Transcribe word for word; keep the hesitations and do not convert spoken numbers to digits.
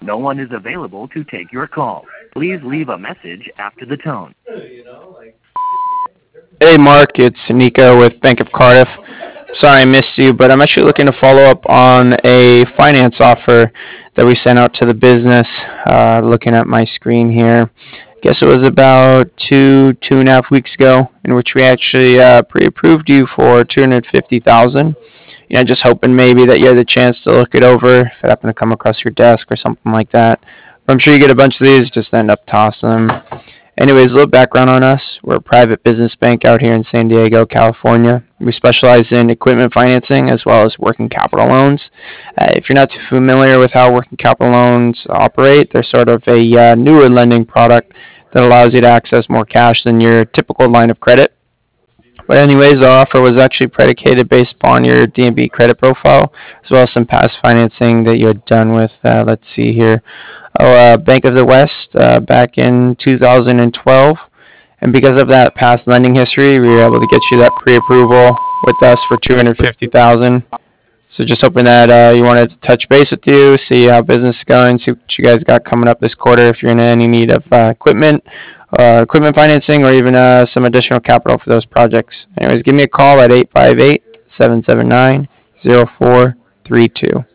No one is available to take your call. Please leave a message after the tone. Hey Mark, it's Nico with Bank of Cardiff. Sorry I missed you, but I'm actually looking to follow up on a finance offer that we sent out to the business. Uh, looking at my screen here, I guess it was about two, two and a half weeks ago, in which we actually uh, pre-approved you for two hundred fifty thousand. You know, just hoping maybe that you had the chance to look it over if it happened to come across your desk or something like that. But I'm sure you get a bunch of these, just end up tossing them. Anyways, a little background on us. We're a private business bank out here in San Diego, California. We specialize in equipment financing as well as working capital loans. Uh, if you're not too familiar with how working capital loans operate, they're sort of a uh, newer lending product that allows you to access more cash than your typical line of credit. But anyways, our offer was actually predicated based upon your D and B credit profile, as well as some past financing that you had done with, uh, let's see here, oh, uh, Bank of the West uh, back in two thousand twelve. And because of that past lending history, we were able to get you that pre-approval with us for two hundred fifty thousand dollars. So just hoping that uh, you wanted to touch base with you, see how business is going, see what you guys got coming up this quarter, if you're in any need of uh, equipment, uh, equipment financing, or even uh, some additional capital for those projects. Anyways, give me a call at eight five eight, seven seven nine, zero four three two.